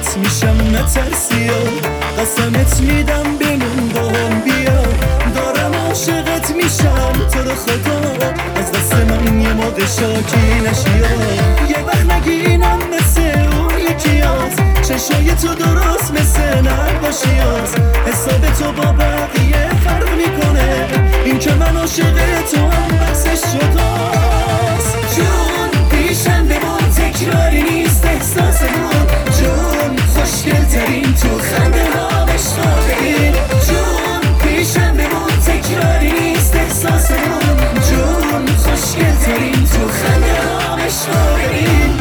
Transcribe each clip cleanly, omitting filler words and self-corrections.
عاشقت میشم نترسی قسمت میدم بمون با هم بیا دارم عاشقت میشم تو رو خدا از دست من یه موقع شاکی نشی یه وقت نگینم مثل اون یکی هست چشای تو درست مثل نقاشی هست حساب تو با بقیه فرق میکنه این که من عاشق تو هم بسش شداست جون پیشم بمون تکراری نیست احساسمون جون خوشگل ترین تو خنده ها بشتاقین جون پیشم بمون تکراری نیست احساسمون جون خوشگل ترین تو خنده ها بشتاقین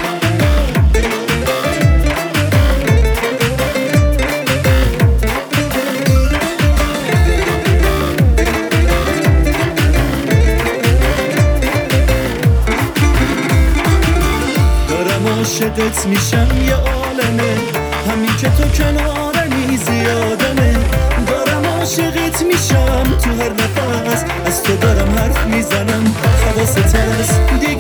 عاشقت میشم یه عالمه همین که تو کنارمی زیادمه دارم عاشقت میشم تو هر نفس از تو دارم حرف میزنم حواست هست